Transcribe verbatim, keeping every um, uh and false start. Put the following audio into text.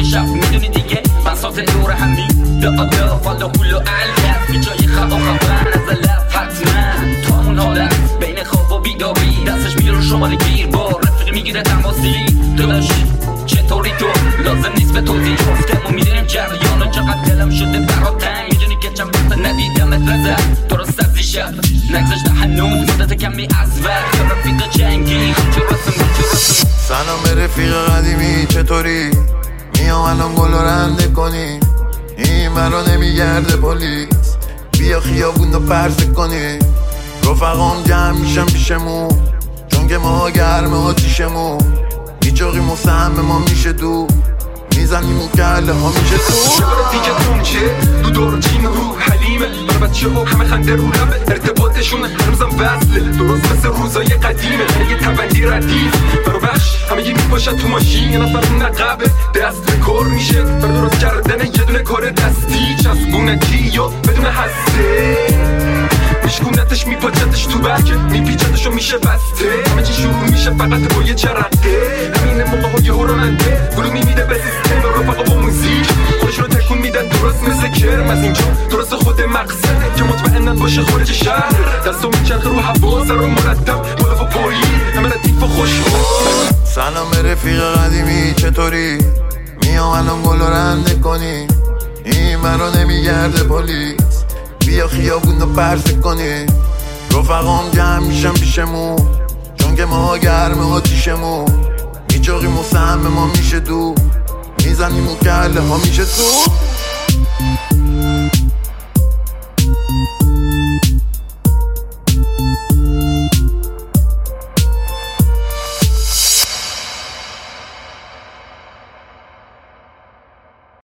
شب میدونی دیگه من ساز دور همی دادا فالا کلو علیت بی جای خواب و خبر از لف حتما تو همون حالت بین خواب و بیداری دستش میگه رو شمال گیر با رفیقی میگیره تماسی داداش چطوری تو لازم نیست به توضیح گفتم و میدونیم جریان و چقدر دلم شده برات تنگ میدونی که چند وقت ندیدمت رزد درست از دیشب نگذاشته هنوز مدت کمی از وقت یا رفیق جنگی چو رسم چو رسم سلام رفیق قدیمی چطوری میام الان گل رو رنده کنی این مرا نمیگرده پلیس بیا خیابون رو پرسه کنی رفقام جمع میشم پیشمون چون که ما گرمه آتیشمون میچاقیم و سهم ما میشه دو میزنیم و کله ها میشه تو شباره دیگه تونچه دو دور جین رو حلیمه برای بچه ها همه خنده رو لبه ارتباطشون هنوزم وصله درست مثل روزای قدیمه یه تبندی ردیف برای بخش همه یه میپاشن تو ماشین یه نفر اون نقبه دست به کار میشه برای درست کردن یه دونه کار دستی چسبونکی یا بدون هسته میشکونتش میپاچتش تو برگه میپیچتش و میشه بسته همه چی شروع میشه فقط با یه چرقه همین موقع های هوراننده گلومی میده به سیستم رفقا با موزیک خودش رو تکون میدن درست مثل کرم از اینجا درست خود مقصد که مطمئنن باشه خارج شهر دستو میچرخه رو هوا سر رو مرتب بالا و پایی همه ردیف و خوشحال سلام رفیق قدیمی چطوری میام الان گل رو رنده کنی این مرا نمیگرده پلیس بیا خیابون رو پرسه کنی رفقام جمع میشم پیشمون چون که ما گرمه آتیشمون میچاقیم و سهم ما میشه دو میزنیم و کله ها میشه تو